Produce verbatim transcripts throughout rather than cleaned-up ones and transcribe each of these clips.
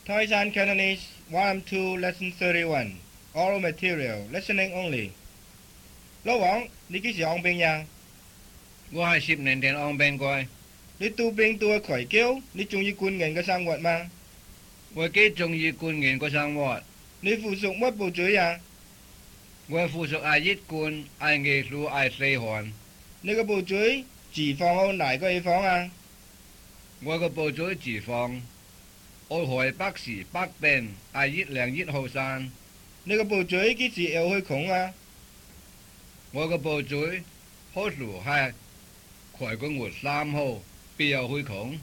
Thai San Cantonese one two Lesson thirty-one Oral Material Listening Only 老王，你幾時當兵呀？ 我係十年前當兵過， 你當兵到嘅攜嬌，你中意軍人嘅生活嗎？ 我幾中意軍人嘅生活。 你附屬乜部隊呀？ 我附屬係一軍，係藝術係四漢。 你個部隊置放喺哪個地方啊？ 我個部隊置放喺海北市北邊，係一零一號山。 你個部隊幾時要去孔啊？ 我個部隊開始係海軍活三號，必要去孔。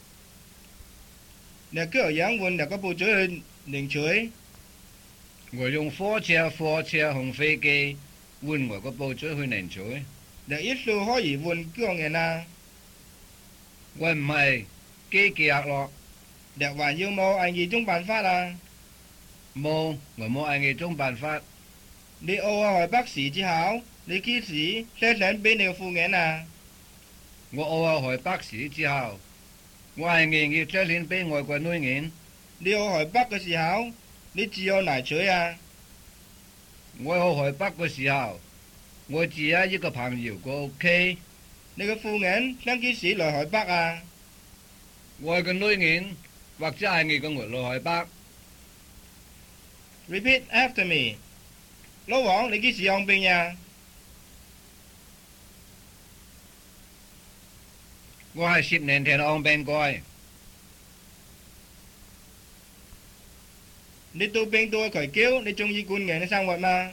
你個樣換你個部隊去領取？ 我用火車、火車同飛機換我個部隊去領取。 你一數可以換幾個人啊？ 我唔係機夾咯。 你還要冇按二種辦法啊？ 冇，我冇按二種辦法。 你奧下海北市之後，你幾時寫信俾你個副眼啊？ 我奧下海北市之後，我係願意寫信俾外國女人。 你奧海北嘅時候，你只有哪取啊？ 我奧海北嘅時候，我只有一個朋友個屋企。 你個副眼想幾時來海北啊？ 我嘅女人或者係你嘅我來海北。 Repeat after me。老王，你幾時當兵呀？ 我係十年前當兵過。 你當兵到嘅攜嬌，你中意軍人嘅生活嗎？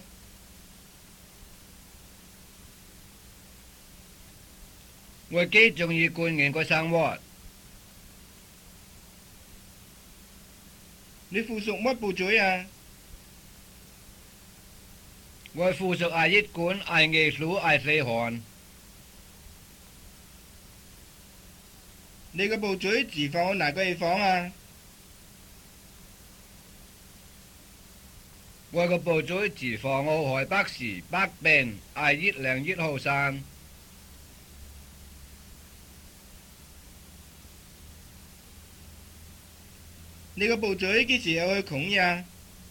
我幾中意軍人嘅生活。 你附屬乜部隊啊？ 我附屬係一軍，係藝術係四漢。 你個部隊置放喺哪個地方啊？ 我個部隊置放喺海北市北邊，係一零一號山。 你個部隊幾時要去孔呀？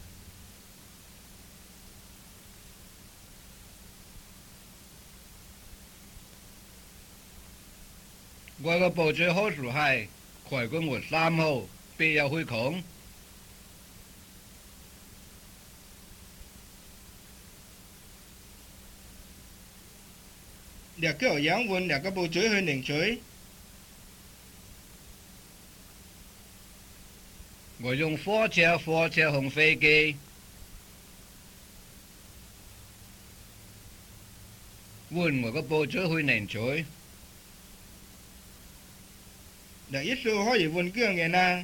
我個部隊開始係海軍活三號，必要去孔。 你個樣換你個部隊去領取？ 我用火車、火車同飛機換我個部隊去領取。 你一數可以換幾個人啊？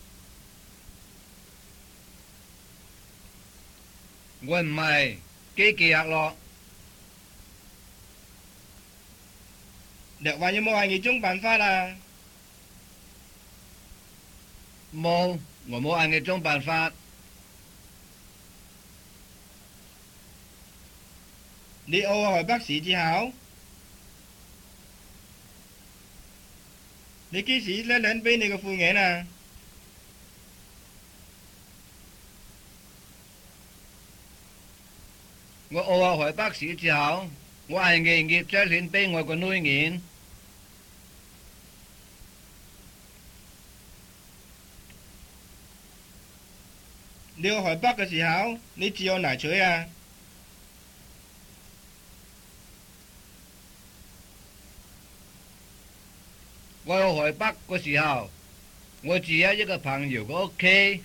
我唔係機夾咯。 你還有冇係二種辦法啊？ 冇，我冇按呢種辦法。 你奧下海北市之後，你幾時寫信俾你個副眼啊？ 我奧下海北市之後，我係願意寫信俾我個女人。 你去海北嘅時候，你自由拿取啊？ 我去海北嘅時候，我只有一個朋友個屋企。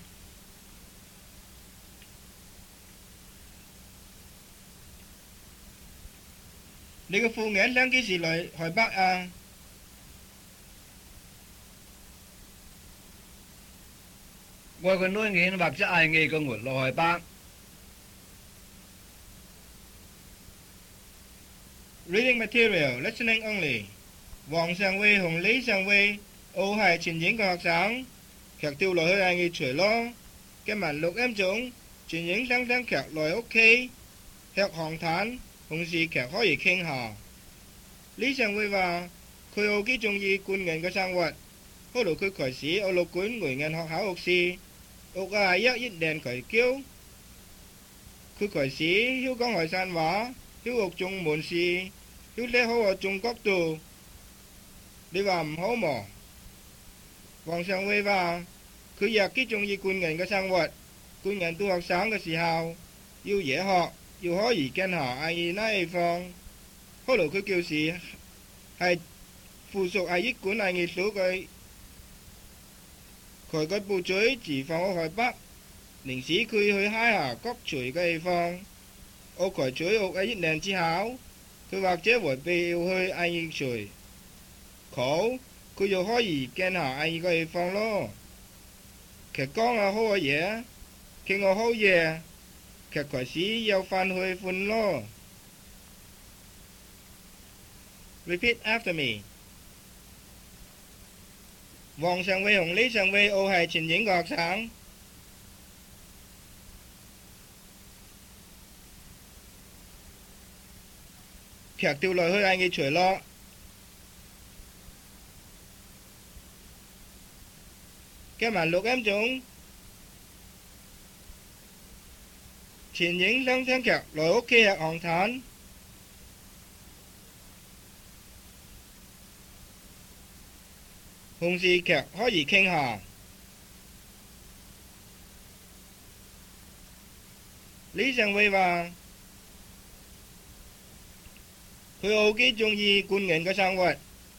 你個副眼想幾時來海北啊？ 我個女人或者係你個我來海北。 Reading material, listening only。黃上尉同李上尉，我係前影嘅學生，劇調落去係藝除咯。今日六點鐘，前影上上劇來屋企，吃航毯，同時劇可以傾下。李上尉話：佢好幾中意軍人嘅生活，後來佢開始喺陸管梅銀學校學士。 屋啊一一年佢叫，佢開始曉講海山話，曉學中門事，曉叻好我中國度，你話唔好麼？黃上偉話：佢亦幾中意官人嘅生活，官人讀學生嘅時候要嘢學，要可以跟下阿姨那地方。後來佢叫是係附屬阿姨管阿姨所嘅，佢個部嘴自放喺海北，臨時佢去嗨下各處嘅地方。我佢嘴學阿姨年之後，佢或者會被要去阿姨處，好。佢又可以跟下阿姨個地方咯。其實講下好嘅嘢，傾我好嘢，其實開始有翻去款咯。Repeat after me。黃上偉同李上偉我係前年嘅學生。其實掉落去阿姨除咯。今晚六點鐘，前影雙雙劇來屋企食紅毯，紅視劇可以傾下。李上偉話：佢好幾中意官人嘅生活。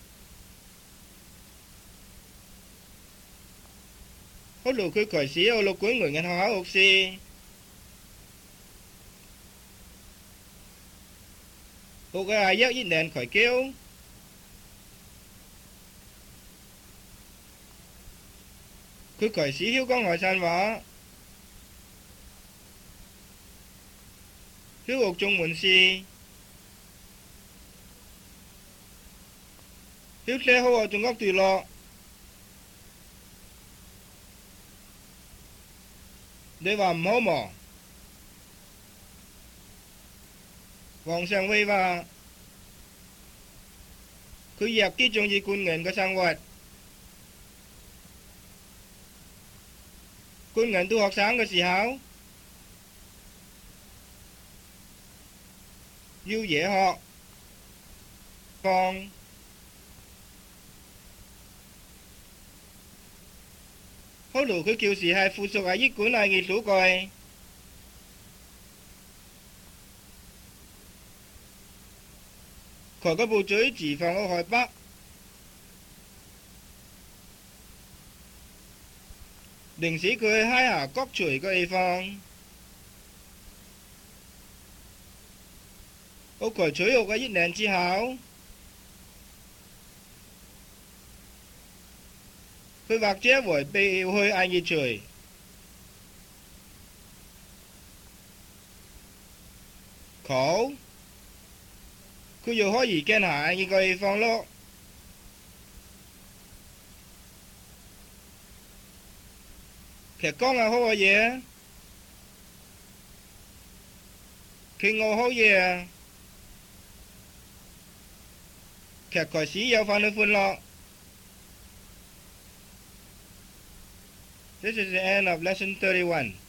後來佢開始有錄管員嘅學校學士，學嘅係一一年佢叫，佢開始曉講海山話，曉學中文詩，曉寫好我中國段落。你話唔好麼？黃上偉話：佢亦幾中意官人嘅生活，官人讀學生嘅時候要嘢學放。後來佢叫時係附屬阿姨管阿姨所蓋，佢個部嘴自放喺海北，臨時佢去嗨下各處嘅地方。我佢取學嘅一年之後，佢或者會被要去阿姨處，好，佢又可以跟下阿姨個地方咯。其實講下好嘅嘢，傾我好嘢，其實開始有翻去歡樂。This is the end of lesson thirty-one.